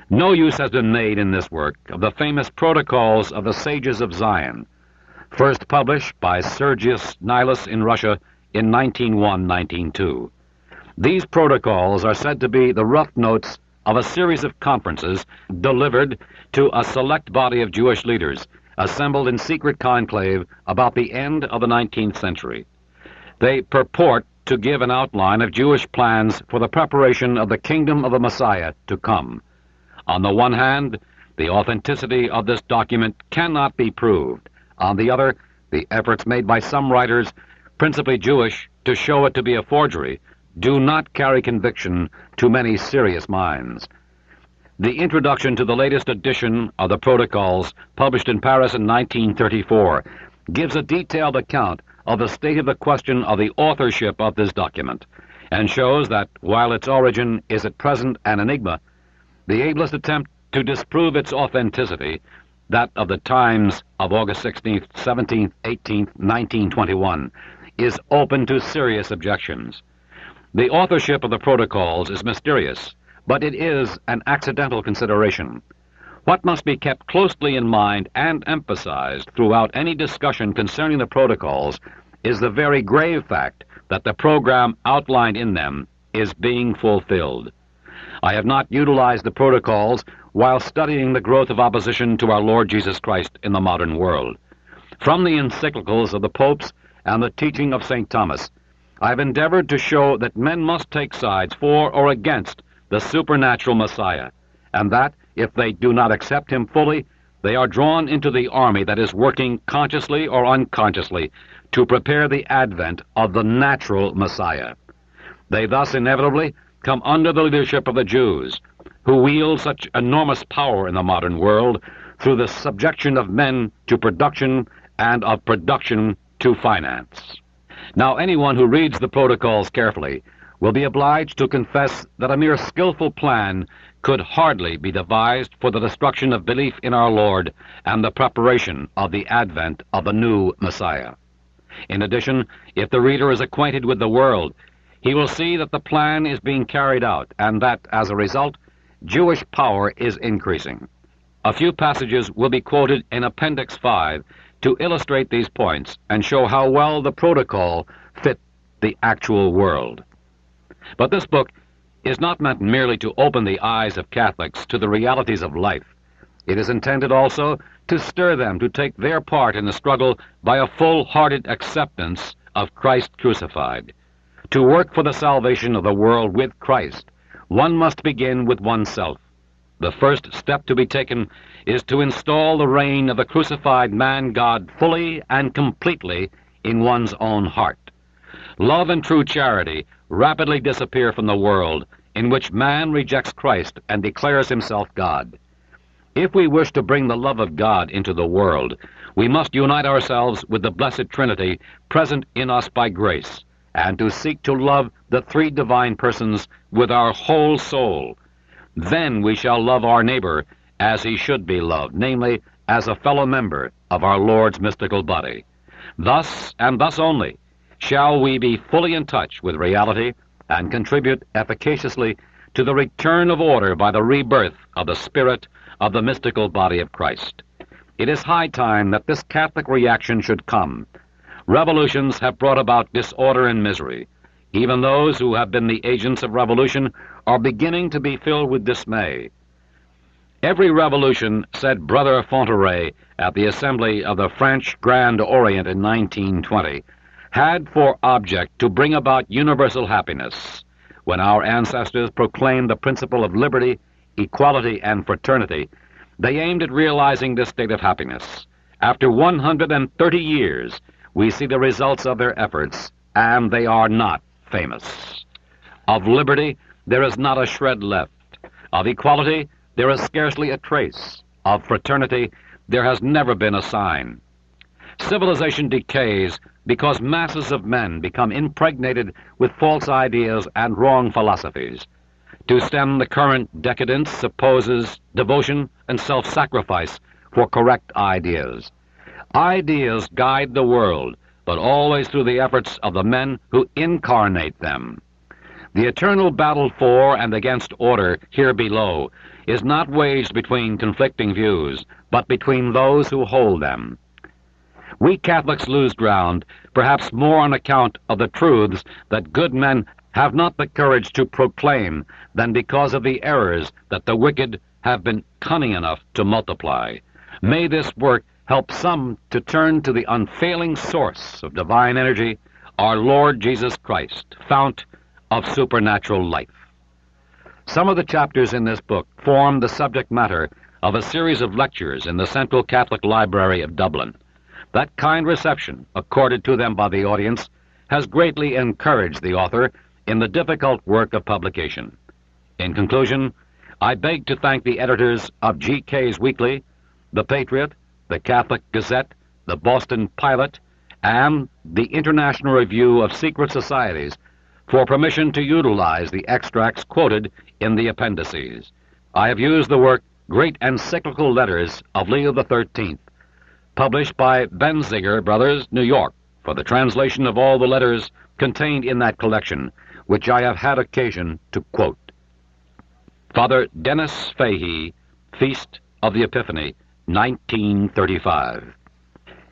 No use has been made in this work of the famous Protocols of the Sages of Zion, first published by Sergius Nilus in Russia in 1901-1902. These protocols are said to be the rough notes of a series of conferences delivered to a select body of Jewish leaders assembled in secret conclave about the end of the 19th century. They purport to give an outline of Jewish plans for the preparation of the kingdom of the Messiah to come. On the one hand, the authenticity of this document cannot be proved. On the other, the efforts made by some writers, principally Jewish, to show it to be a forgery do not carry conviction to many serious minds. The introduction to the latest edition of the Protocols, published in Paris in 1934, gives a detailed account of the state of the question of the authorship of this document, and shows that, while its origin is at present an enigma, the ablest attempt to disprove its authenticity, that of the times of August 16th, 17th, 18th, 1921, is open to serious objections. The authorship of the Protocols is mysterious, but it is an accidental consideration. What must be kept closely in mind and emphasized throughout any discussion concerning the Protocols is the very grave fact that the program outlined in them is being fulfilled. I have not utilized the Protocols while studying the growth of opposition to our Lord Jesus Christ in the modern world. From the encyclicals of the popes and the teaching of St. Thomas, I have endeavored to show that men must take sides for or against the supernatural Messiah, and that, if they do not accept him fully, they are drawn into the army that is working consciously or unconsciously to prepare the advent of the natural Messiah. They thus inevitably come under the leadership of the Jews, who wield such enormous power in the modern world through the subjection of men to production and of production to finance. Now, anyone who reads the Protocols carefully will be obliged to confess that a mere skillful plan could hardly be devised for the destruction of belief in our Lord and the preparation of the advent of the new Messiah. In addition, if the reader is acquainted with the world, he will see that the plan is being carried out and that, as a result, Jewish power is increasing. A few passages will be quoted in Appendix 5 to illustrate these points and show how well the Protocol fit the actual world. But this book is not meant merely to open the eyes of Catholics to the realities of life. It is intended also to stir them to take their part in the struggle by a full-hearted acceptance of Christ crucified. To work for the salvation of the world with Christ, one must begin with oneself. The first step to be taken is to install the reign of the crucified man-God fully and completely in one's own heart. Love and true charity rapidly disappear from the world in which man rejects Christ and declares himself God. If we wish to bring the love of God into the world, we must unite ourselves with the Blessed Trinity present in us by grace, and to seek to love the three divine persons with our whole soul. Then we shall love our neighbor as he should be loved, namely, as a fellow member of our Lord's mystical body. Thus, and thus only, shall we be fully in touch with reality and contribute efficaciously to the return of order by the rebirth of the spirit of the mystical body of Christ. It is high time that this Catholic reaction should come. Revolutions have brought about disorder and misery. Even those who have been the agents of revolution are beginning to be filled with dismay. Every revolution, said Brother Fontaray at the Assembly of the French Grand Orient in 1920, had for object to bring about universal happiness. When our ancestors proclaimed the principle of liberty, equality, and fraternity, they aimed at realizing this state of happiness. After 130 years, we see the results of their efforts, and they are not famous. Of liberty, there is not a shred left. Of equality, there is scarcely a trace. Of fraternity, there has never been a sign. Civilization decays because masses of men become impregnated with false ideas and wrong philosophies. To stem the current decadence supposes devotion and self-sacrifice for correct ideas. Ideas guide the world, but always through the efforts of the men who incarnate them. The eternal battle for and against order here below is not waged between conflicting views, but between those who hold them. We Catholics lose ground, perhaps more on account of the truths that good men have not the courage to proclaim than because of the errors that the wicked have been cunning enough to multiply. May this work help some to turn to the unfailing source of divine energy, our Lord Jesus Christ, fount of supernatural life. Some of the chapters in this book form the subject matter of a series of lectures in the Central Catholic Library of Dublin. That kind reception accorded to them by the audience has greatly encouraged the author in the difficult work of publication. In conclusion, I beg to thank the editors of G.K.'s Weekly, The Patriot, the Catholic Gazette, the Boston Pilot, and the International Review of Secret Societies for permission to utilize the extracts quoted in the appendices. I have used the work Great Encyclical Letters of Leo XIII, published by Benziger Brothers, New York, for the translation of all the letters contained in that collection, which I have had occasion to quote. Father Dennis Fahey, Feast of the Epiphany, 1935.